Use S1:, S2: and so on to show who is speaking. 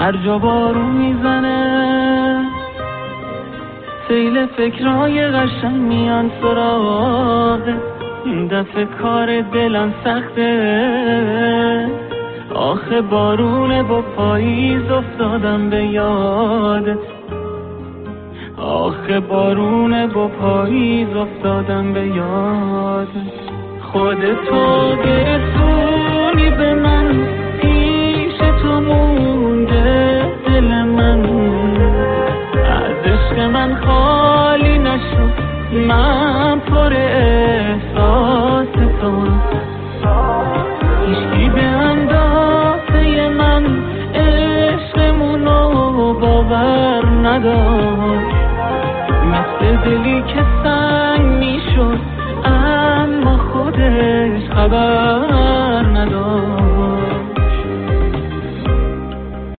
S1: هر جا بارون میزنه سیل فکرهای قشنگ میان سراغه، این دفعه کار دلم سخته. آخه بارونه با پاییز افتادم به یادت، آخه بارونه با پاییز افتادم به یادت. خودتو برسونی به من، پیش تو مونده دل من، از عشق من خالی نشد، من پر احساس تو. هیچکی به اندازه من عشقمونو باور نداشت، مثل دلی که سنگ میشد اما خودش خبر